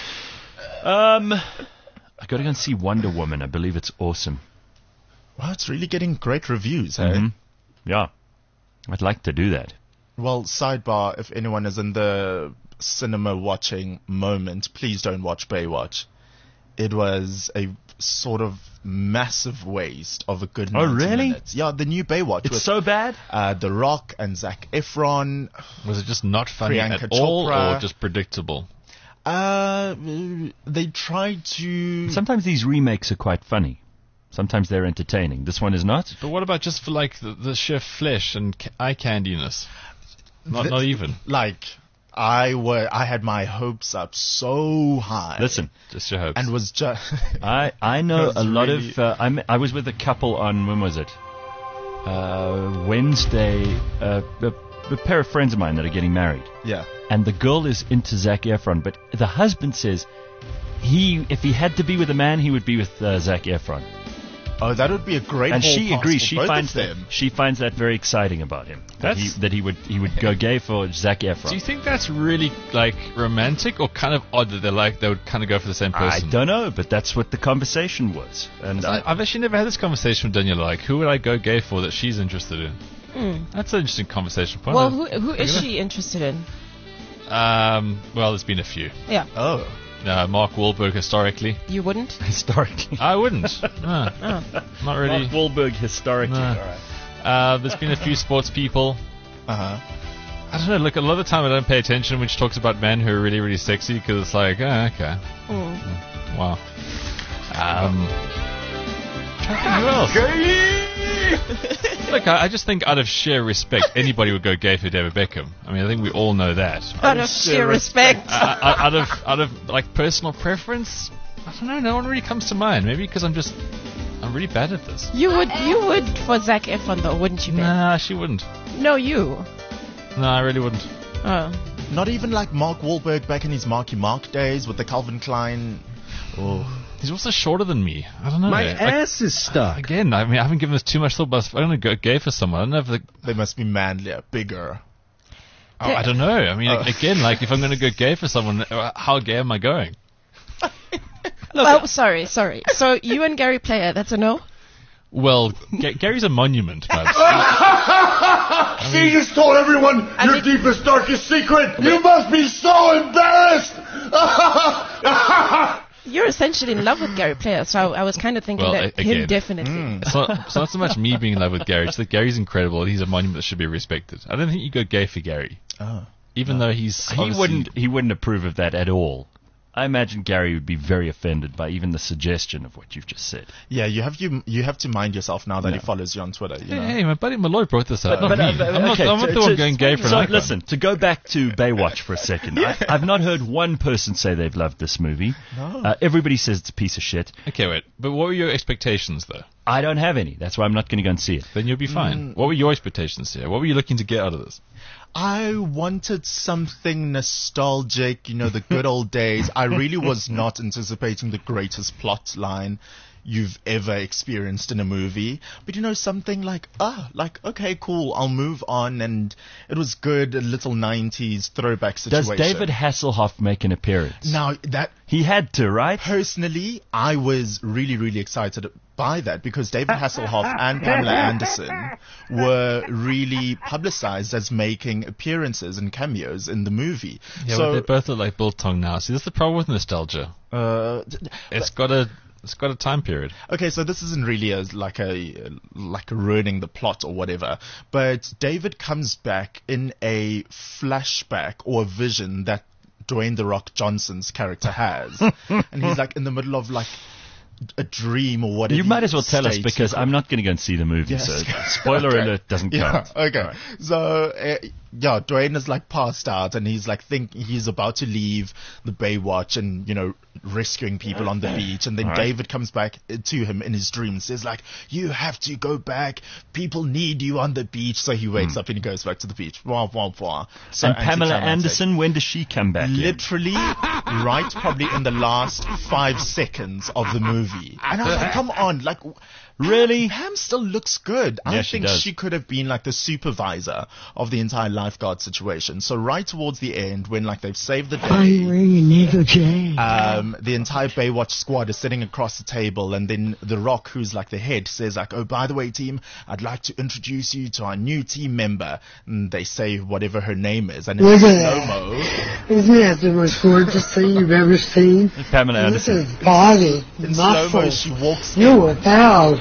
Um, I got to go and see Wonder Woman. I believe it's awesome. Wow, it's really getting great reviews, hey? Mhm. Yeah. I'd like to do that. Well, sidebar, if anyone is in the cinema watching moment, please don't watch Baywatch. It was a sort of massive waste of a good Oh, ninety really? minutes. Yeah, the new Baywatch. It's with, so bad? Uh, The Rock and Zac Efron. Was it just not funny Priyanka at all, Chopra. or just predictable? Uh, they tried to... Sometimes these remakes are quite funny. Sometimes they're entertaining. This one is not. But what about just for like the, the sheer flesh and ca- eye candiness? Not Th- not even. Like, I were, I had my hopes up so high. Listen, Just your hopes. And was just... I, I know It was a lot really- of. Uh, I'm, I was with a couple on, when was it? Uh, Wednesday. Uh, a, a pair of friends of mine that are getting married. Yeah. And the girl is into Zac Efron, but the husband says he, if he had to be with a man, he would be with uh, Zac Efron. Oh, that would be a great And hall she pass agrees. for She both finds of that them. she finds that very exciting about him. That he, That's- that he would he would go gay for Zac Efron. Do you think that's really like romantic or kind of odd that they're like they would kind of go for the same I person? don't know, but that's what the conversation was. And I, I, I've actually never had this conversation with Daniela. Like, who would I go gay for that she's interested in? Mm. That's an interesting conversation point. Well, who who is she interested in? Um, well, there's been a few. Yeah. Oh. Uh, Mark Wahlberg historically. You wouldn't? historically, I wouldn't. No, Oh. not really. Mark Wahlberg historically. No. All right. Uh, there's been a few sports people. Uh-huh. I don't know, look, a lot of the time I don't pay attention when she talks about men who are really, really sexy, because it's like, oh, okay. Mm. Wow. Um, who else? Look, I, I just think out of sheer respect, anybody would go gay for David Beckham. I mean, I think we all know that. Out of sheer respect. uh, out of, out of, like, personal preference, I don't know, no one really comes to mind. Maybe because I'm just, I'm really bad at this. You would, you would for Zac Efron, though, wouldn't you, Ben? Nah, she wouldn't. No, you. No, I really wouldn't. Oh. Not even like Mark Wahlberg back in his Marky Mark days with the Calvin Klein. Oh, he's also shorter than me. I don't know. My like, ass is stuck. Again, I mean, I haven't given this too much thought, but if I'm going to go gay for someone, I don't know if the, they must be manlier, bigger. Oh, I don't know. I mean, uh. again, like if I'm going to go gay for someone, how gay am I going? Look, oh, sorry, sorry. So you and Gary Player, that's a no? Well, G- Gary's a monument, man. I mean, you just told everyone I your mean, deepest, darkest secret. You must be so embarrassed. You're essentially in love with Gary Player, so I was kind of thinking well, that a- again, him definitely. Mm. It's, not, it's not so much me being in love with Gary. It's that Gary's incredible. He's a monument that should be respected. I don't think you go gay for Gary. Oh. Even no. though he's he wouldn't he wouldn't approve of that at all. I imagine Gary would be very offended by even the suggestion of what you've just said. Yeah, you have you you have to mind yourself now that no. he follows you on Twitter. You hey, know? hey, my buddy Malloy brought this up. But, but, not uh, but, I'm, okay, not, I'm not to, the one to, going gay for so an icon. Listen, to go back to Baywatch for a second, I, I've not heard one person say they've loved this movie. No. Uh, everybody says it's a piece of shit. Okay, wait. But what were your expectations, though? I don't have any. That's why I'm not going to go and see it. Then you'll be fine. Mm. What were your expectations here? What were you looking to get out of this? I wanted something nostalgic, you know, the good old days. I really was not anticipating the greatest plot line you've ever experienced in a movie. But, you know, something like, ah, like, okay, cool, I'll move on. And it was good, a little nineties throwback situation. Does David Hasselhoff make an appearance? Now, that... He had to, right? Personally, I was really, really excited by that because David Hasselhoff and Pamela Anderson were really publicized as making appearances and cameos in the movie. Yeah, so, but they both look like Biltong now. See, that's the problem with nostalgia. Uh, it's got a... It's got a time period. Okay, so this isn't really a, like a like a ruining the plot or whatever, but David comes back in a flashback or a vision that Dwayne The Rock Johnson's character has, and he's like in the middle of like a dream or whatever. You might as well tell us because I'm not going to go and see the movie. Yes. So spoiler okay. alert doesn't yeah, count. Okay, right. so uh, yeah, Dwayne is like passed out and he's like think he's about to leave the Baywatch and you know rescuing people on the beach, and then right. David comes back to him in his dream and says like, you have to go back, people need you on the beach. So he wakes hmm. up and he goes back to the beach. Wah, wah, wah. So and Pamela Anderson, when does she come back? Literally right probably in the last five seconds of the movie. And I was like, come on, like really? Pam, Pam still looks good. I yeah, think she, she could have been like the supervisor of the entire lifeguard situation. So right towards the end, when like they've saved the day, I'm wearing Nickel J. Um, the entire Baywatch squad is sitting across the table, and then The Rock, who's like the head, says like, oh, by the way, team, I'd like to introduce you to our new team member. And they say whatever her name is, and it's slow-mo. Isn't that the most gorgeous thing you've ever seen? Pamela Anderson. This is body, in muscle. slow-mo, she walks you a pal.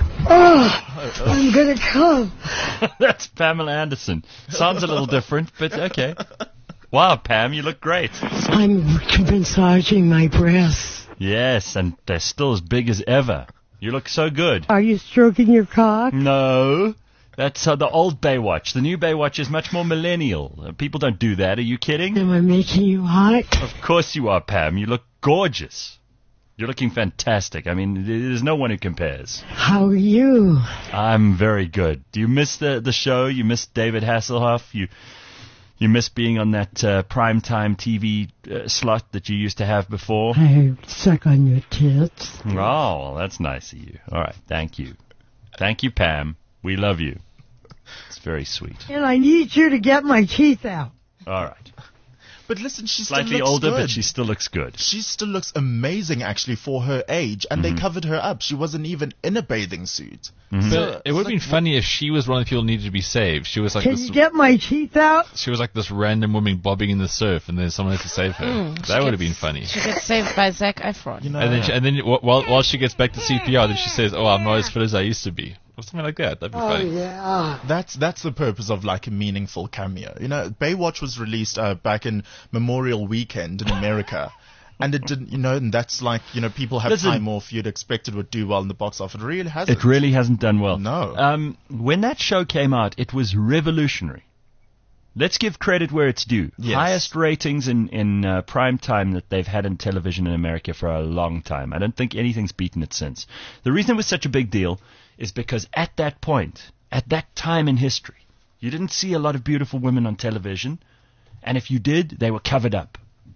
Oh, I'm gonna come. That's Pamela Anderson. Sounds a little different, but okay. Wow, Pam, you look great. I'm massaging my breasts. Yes, and they're still as big as ever. You look so good. Are you stroking your cock? No. That's uh, the old Baywatch. The new Baywatch is much more millennial. Uh, people don't do that. Are you kidding? Am I making you hot? Of course you are, Pam. You look gorgeous. You're looking fantastic. I mean, there's no one who compares. How are you? I'm very good. Do you miss the the show? You miss David Hasselhoff? You you miss being on that uh, primetime T V uh, slot that you used to have before? I suck on your tits. Oh, well, that's nice of you. All right, thank you. Thank you, Pam. We love you. It's very sweet. And I need you to get my teeth out. All right. But listen, she Slightly still looks older, good. but she still looks good. She still looks amazing, actually, for her age. And mm-hmm. they covered her up. She wasn't even in a bathing suit. Mm-hmm. But So it would have like, been funny if she was one of the people who needed to be saved. She was like Can this. you get my teeth out? She was like this random woman bobbing in the surf, and then someone had to save her. Mm, that would have been funny. She gets saved by Zac Efron. You know, and then, she, and then while while she gets back to C P R, then she says, "Oh, I'm not as fit as I used to be." or something like that. That'd be Oh, funny. yeah. That's that's the purpose of like a meaningful cameo. You know, Baywatch was released uh, back in Memorial Weekend in America. And it didn't, you know, and that's like, you know, people have Listen, time off. You'd expect it would do well in the box office. It really hasn't. It really hasn't done well. No. Um, when that show came out, it was revolutionary. Let's give credit where it's due. Yes. Highest ratings in, in uh, prime time that they've had in television in America for a long time. I don't think anything's beaten it since. The reason it was such a big deal is because at that point, at that time in history, you didn't see a lot of beautiful women on television. And if you did, they were covered up.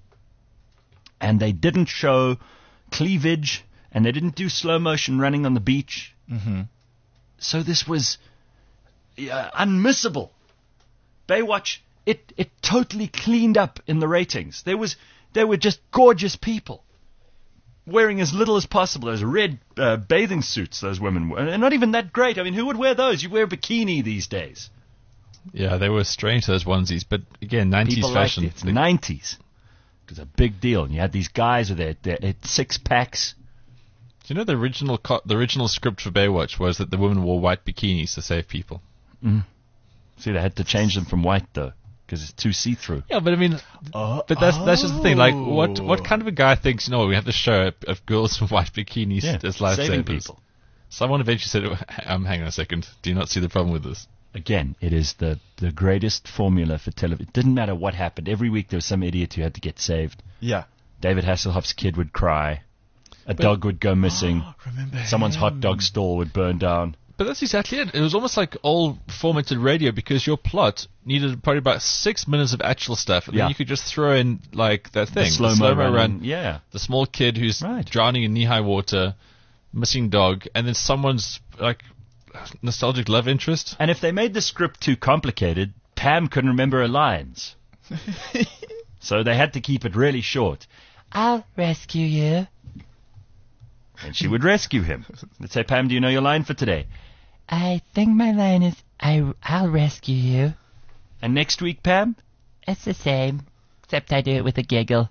And they didn't show cleavage, and they didn't do slow motion running on the beach. Mm-hmm. So this was uh, unmissable. Baywatch, it, it totally cleaned up in the ratings. There was, they were just gorgeous people, wearing as little as possible. Those red uh, bathing suits those women were, and not even that great. I mean, who would wear those? You wear a bikini these days. Yeah, they were strange, those onesies. But again, nineties People fashion. liked it. It's the nineties. It was a big deal, and you had these guys with their, their, their six packs. Do you know the original co- the original script for Baywatch was that the women wore white bikinis to save people? Mm. See, they had to change them from white though, because it's too see-through. Yeah, but I mean, uh, but that's that's just the thing. Like, what oh. what kind of a guy thinks? No, we have to show of, of girls in white bikinis Yeah, as saving lifesavers. people. Someone eventually said, "Um, hang on a second. Do you not see the problem with this?" Again, it is the, the greatest formula for television. It didn't matter what happened. Every week there was some idiot who had to get saved. Yeah. David Hasselhoff's kid would cry. A But- dog would go missing. Remember Someone's him. hot dog stall would burn down. But that's exactly it. It was almost like old formatted radio because your plot needed probably about six minutes of actual stuff, and Yeah. then you could just throw in like that thing, The slow-mo slow-mo run. run, Yeah. the small kid who's Right. drowning in knee-high water, missing dog, and then someone's like nostalgic love interest. And if they made the script too complicated, Pam couldn't remember her lines. So they had to keep it really short. I'll rescue you. And she would rescue him. Let's say, Pam, do you know your line for today? I think my line is, I, I'll rescue you. And next week, Pam? It's the same, except I do it with a giggle.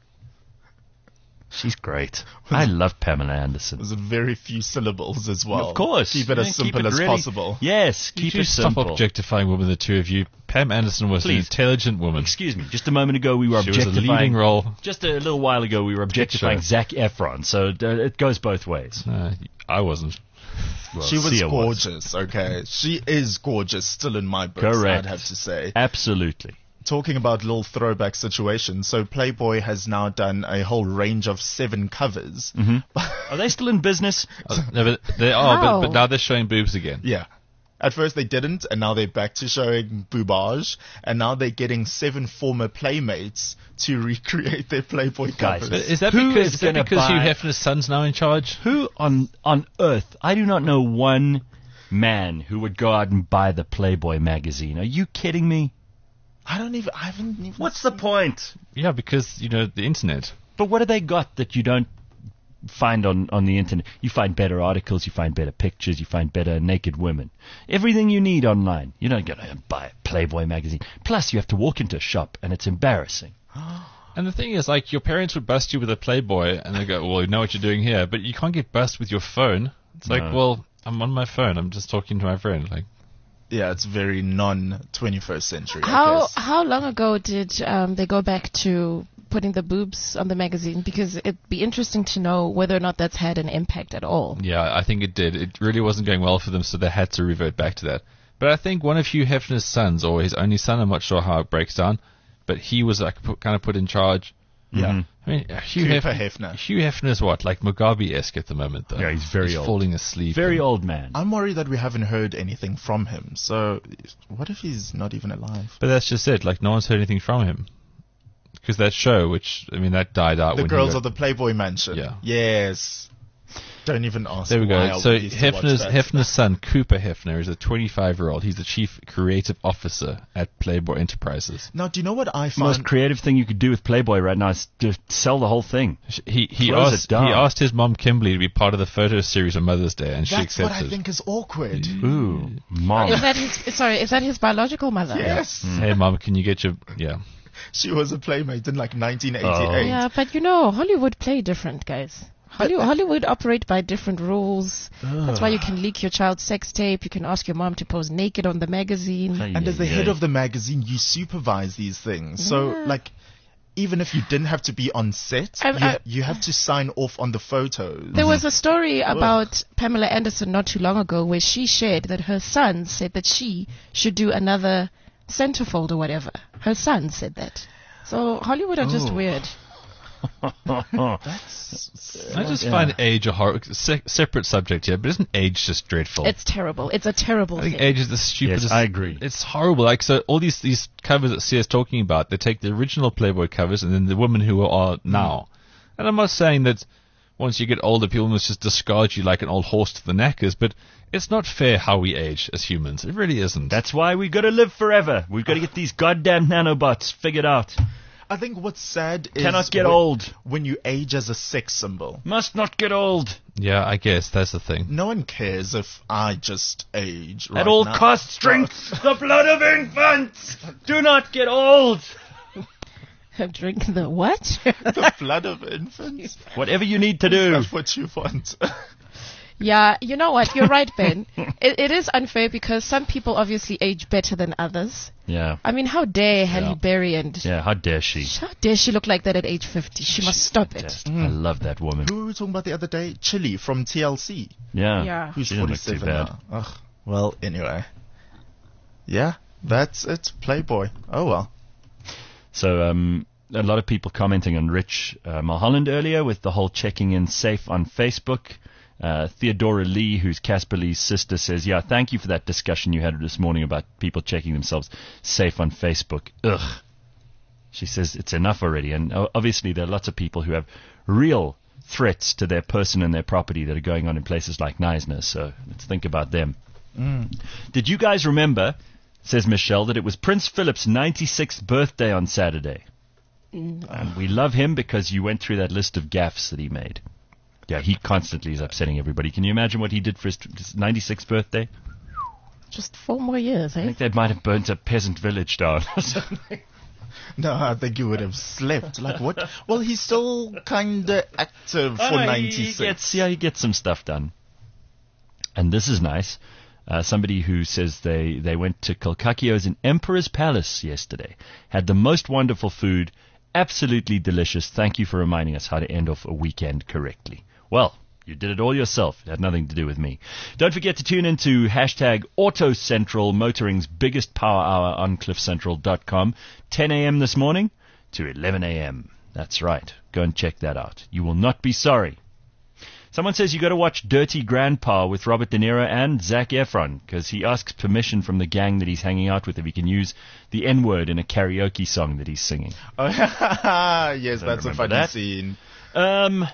She's great. I love Pamela Anderson. There's very few syllables as well. Of course. Keep it Yeah, as keep simple it as really- possible. Yes, You keep two it stop simple. objectifying women, the two of you. Pam Anderson was an Please. intelligent woman. Excuse me. Just a moment ago, we were She was a objectifying. leading role. Just a little while ago, we were objectifying show. Zac Efron. So uh, it goes both ways. Uh, I wasn't. Well, She was Sia was. gorgeous, okay? She is gorgeous still in my books, Correct. I'd have to say. Absolutely. Talking about little throwback situations, so Playboy has now done a whole range of seven covers. hmm Are they still in business? Uh, no, but they are, How? but, but now they're showing boobs again. Yeah. At first they didn't, and now they're back to showing boobage, and now they're getting seven former Playmates to recreate their Playboy Guys, covers. But is that Who because, is is that gonna because Hugh buy- Hefner's son's now in charge? Who on on earth? I do not know one man who would go out and buy the Playboy magazine. Are you kidding me? I don't even, I haven't even... What's the point? Yeah, because, you know, the internet. But what have they got that you don't find on, on the internet? You find better articles, you find better pictures, you find better naked women. Everything you need online. You don't go and buy a Playboy magazine. Plus, you have to walk into a shop, and it's embarrassing. And the thing is, like, your parents would bust you with a Playboy, and they go, well, you know what you're doing here, but you can't get bust with your phone. It's like, No. well, I'm on my phone, I'm just talking to my friend. Like, Yeah, it's very non-twenty-first century, I How guess. how long ago did um, they go back to putting the boobs on the magazine? Because it'd be interesting to know whether or not that's had an impact at all. yeah, I think it did. It really wasn't going well for them, so they had to revert back to that. But I think one of Hugh Hefner's sons, or his only son, I'm not sure how it breaks down, but he was like put, kind of put in charge. Yeah. Mhm. I mean, Hugh Cooper Hefner, Hefner. Hugh Hefner's what, like Mugabe-esque at the moment, though. Yeah, he's very old. falling asleep. Very and- old man. I'm worried that we haven't heard anything from him. So, what if he's not even alive? But that's just it. Like, no one's heard anything from him. Because that show, which, I mean, that died out. The when he Girls got- of the Playboy Mansion. Yeah. Yes. Don't even ask. There we why go. I So used to watch Hefner's, that. Hefner's son, Cooper Hefner, is a twenty-five-year-old. He's the chief creative officer at Playboy Enterprises. Now, do you know what I The most find? creative thing you could do with Playboy right now is to sell the whole thing. He he Close it asked down. he asked his mom Kimberly to be part of the photo series on Mother's Day, and she That's what accepted. I think is awkward. Ooh, mom. Is that his? Sorry, is that his biological mother? Yes. Hey mom, can you get your yeah? She was a Playmate in like nineteen eighty-eight. Oh. Yeah, but you know, Hollywood play different, guys. Hollywood, Hollywood operate by different rules. Ugh. That's why you can leak your child's sex tape. You can ask your mom to pose naked on the magazine. And as the head of the magazine, you supervise these things. Yeah. So, like, even if you didn't have to be on set, I, I, you, you have to sign off on the photos. There was a story about Ugh. Pamela Anderson not too long ago where she shared that her son said that she should do another centerfold or whatever. Her son said that. So Hollywood are just oh. weird. That's, I just yeah. find age a hor- se- separate subject here, but isn't age just dreadful? It's terrible. It's a terrible I think thing. age is the stupidest. Yes, I agree. It's horrible. Like, so all these, these covers that Sia's talking about, they take the original Playboy covers and then the women who are now. Mm. And I'm not saying that once you get older, people must just discard you like an old horse to the knackers, but it's not fair how we age as humans. It really isn't. That's why we've got to live forever. We've got to get these goddamn nanobots figured out. I think what's sad is cannot get when, old when you age as a sex symbol. Must not get old. Yeah, I guess that's the thing. No one cares if I just age right At all now. costs, drink the blood of infants. Do not get old. Drink the what? The blood of infants. Whatever you need to do. That's what you want. Yeah, you know what? You're right, Ben. it, it is unfair because some people obviously age better than others. Yeah. I mean, how dare Halle yeah. Berry and... Yeah, how dare she? How dare she look like that at age fifty? She, she must stop it. Mm. I love that woman. Who were we talking about the other day? Chili from T L C. Yeah. yeah. Who's she didn't look too bad. Now. Ugh. Well, anyway. Yeah, that's it. Playboy. Oh, well. So, um... a lot of people commenting on Rich uh, Mulholland earlier with the whole checking in safe on Facebook. Uh, Theodora Lee, who's Casper Lee's sister, says, yeah, thank you for that discussion you had this morning about people checking themselves safe on Facebook. Ugh. She says it's enough already. And uh, obviously there are lots of people who have real threats to their person and their property that are going on in places like Knysna. So let's think about them. Mm. Did you guys remember, says Michelle, that it was Prince Philip's ninety-sixth birthday on Saturday? And we love him because you went through that list of gaffes that he made. Yeah, he constantly is upsetting everybody. Can you imagine what he did for his ninety-sixth birthday? Just four more years, eh? I think they might have burnt a peasant village down or something. No, I think you would have slept. Like what? Well, he's still kind of active for oh, ninety-six. He gets, yeah, he gets some stuff done. And this is nice. Uh, somebody who says they, they went to Kolkakio's in Emperor's Palace yesterday. Had the most wonderful food. Absolutely delicious. Thank you for reminding us how to end off a weekend correctly. Well, you did it all yourself. It had nothing to do with me. Don't forget to tune into hashtag AutoCentral, motoring's biggest power hour on cliff central dot com, ten a.m. this morning to eleven a.m. That's right. Go and check that out. You will not be sorry. Someone says you got to watch Dirty Grandpa with Robert De Niro and Zac Efron because he asks permission from the gang that he's hanging out with if he can use the N-word in a karaoke song that he's singing. Oh, yes, that's a funny that. scene. Um,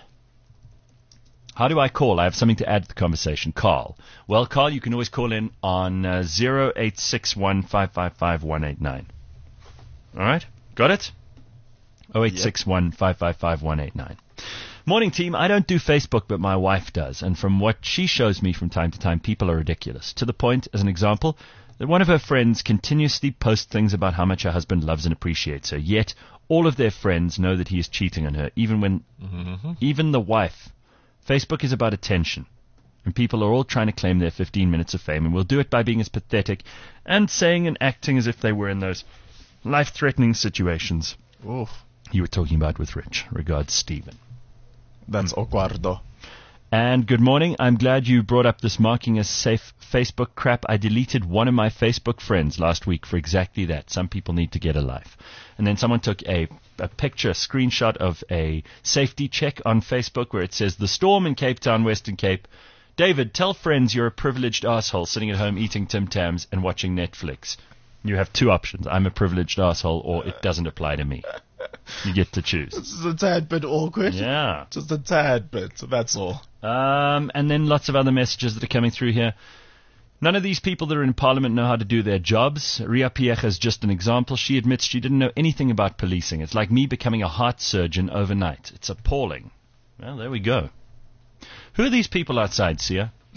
how do I call? I have something to add to the conversation. Carl. Well, Carl, you can always call in on uh, zero eight six one, five five five, one eight nine. All right? Got it? oh eight six one, five five five, one eight nine. Morning team, I don't do Facebook, but my wife does. And from what she shows me from time to time, people are ridiculous. To the point, as an example, that one of her friends continuously posts things about how much her husband loves and appreciates her. Yet, all of their friends know that he is cheating on her, even when, mm-hmm. even the wife. Facebook is about attention. And people are all trying to claim their fifteen minutes of fame, and will do it by being as pathetic and saying and acting as if they were in those life-threatening situations. Oof. You were talking about with Rich. Regards, Stephen. That's Oquardo. And good morning. I'm glad you brought up this marking as safe Facebook crap. I deleted one of my Facebook friends last week for exactly that. Some people need to get a life. And then someone took a, a picture, a screenshot of a safety check on Facebook where it says, the storm in Cape Town, Western Cape. David, tell friends you're a privileged asshole sitting at home eating Tim Tams and watching Netflix. You have two options. I'm a privileged asshole, or it doesn't apply to me. You get to choose. This is a tad bit awkward. Yeah. Just a tad bit, that's all. Um, and then lots of other messages that are coming through here. None of these people that are in Parliament know how to do their jobs. Ria Piecha is just an example. She admits she didn't know anything about policing. It's like me becoming a heart surgeon overnight. It's appalling. Well, there we go. Who are these people outside, Sia?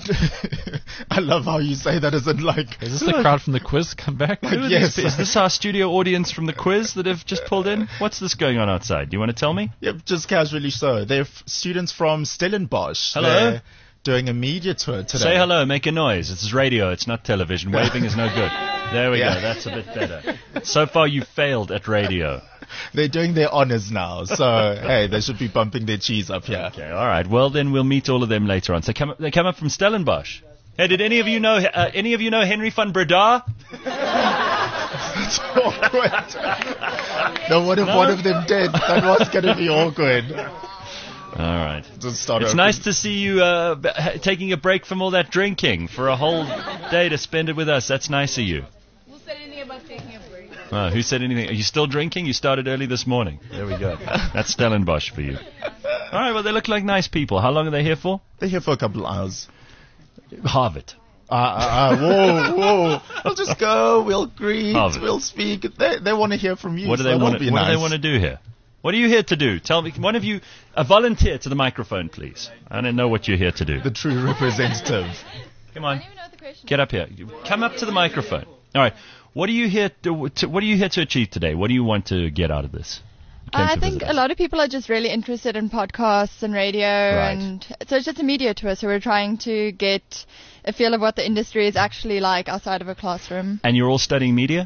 I love how you say that as in like... Is this the crowd from the quiz come back? Like, yes. Is this our studio audience from the quiz that have just pulled in? What's this going on outside? Do you want to tell me? Yep, just casually so. They're f- students from Stellenbosch. Hello. They're doing a media tour today. Say hello, make a noise. It's radio, it's not television. Waving is no good. There we Yeah. go, that's a bit better. So far you failed at radio. They're doing their honors now, so hey, they should be bumping their cheese up here. Okay, all right. Well, then we'll meet all of them later on. So come, they come up from Stellenbosch. Hey, did any of you know uh, any of you know Henry van Breda? That's awkward. No, what if No? one of them did? That was going to be awkward. All right. Just start It's open. nice to see you uh, b- ha- taking a break from all that drinking for a whole day to spend it with us. That's nice of you. Who said anything about taking a break? Oh, who said anything? Are you still drinking? You started early this morning. There we go. That's Stellenbosch for you. All right, well, they look like nice people. How long are they here for? They're here for a couple of hours. Harvard. Uh, uh, uh, whoa, whoa. We'll just go, we'll greet, Harvard. we'll speak. They, they want to hear from you. What do so they want? that'll be What nice. do they want to do here? What are you here to do? Tell me. One of you, a volunteer to the microphone, please. I don't know what you're here to do. The true representative. Come on. Get up here. You Come up to the microphone. All right. What are you here to, to What are you here to achieve today? What do you want to get out of this? You came I to think visit a us. lot of people are just really interested in podcasts and radio, Right. and so it's just a media tour. So we're trying to get a feel of what the industry is actually like outside of a classroom. And you're all studying media?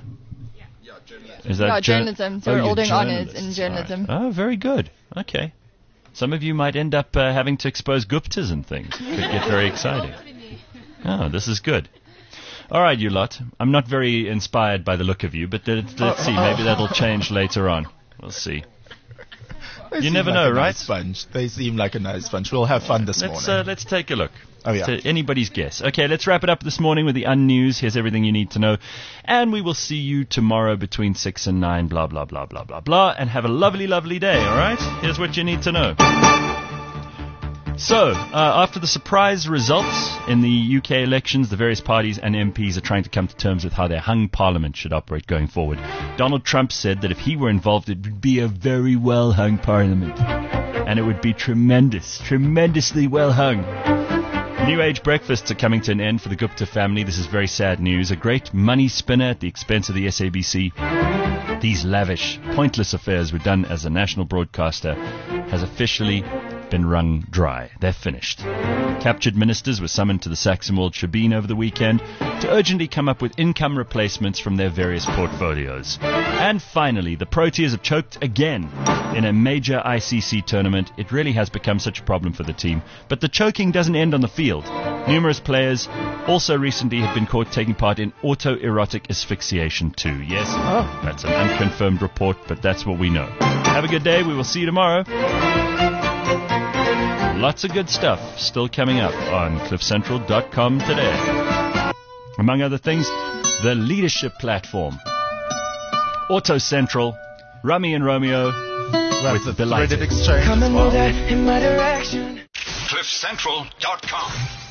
Is that No, jour- journalism. So oh, we're all you're doing honours journalists. in journalism. Right. Oh, very good. Okay. Some of you might end up uh, having to expose Guptas and things. Could get very exciting. Oh, this is good. All right, you lot. I'm not very inspired by the look of you, but let's, let's see. Maybe that'll change later on. We'll see. They You seem never like know, a right? Nice bunch. They seem like a nice bunch. We'll have fun this Let's, morning. uh, let's take a look. Oh, yeah. To anybody's guess. Okay, let's wrap it up this morning with the unnews. Here's everything you need to know. And we will see you tomorrow between six and nine, blah, blah, blah, blah, blah, blah. And have a lovely, lovely day, all right? Here's what you need to know. So, uh, after the surprise results in the U K elections, the various parties and M Ps are trying to come to terms with how their hung parliament should operate going forward. Donald Trump said that if he were involved, it would be a very well hung parliament. And it would be tremendous, tremendously well hung. New Age breakfasts are coming to an end for the Gupta family. This is very sad news. A great money spinner at the expense of the S A B C. These lavish, pointless affairs were done as a national broadcaster has officially been wrung dry. They're finished. Captured ministers were summoned to the Saxonwold Tribune over the weekend to urgently come up with income replacements from their various portfolios. And finally, the Proteas have choked again in a major I C C tournament. It really has become such a problem for the team. But the choking doesn't end on the field. Numerous players also recently have been caught taking part in autoerotic asphyxiation too. Yes, that's an unconfirmed report, but that's what we know. Have a good day. We will see you tomorrow. Lots of good stuff still coming up on cliff central dot com today. Among other things, the leadership platform. Auto Central, Rummy and Romeo That's with the Delighted. threaded exchange. Come and move that in my direction. cliff central dot com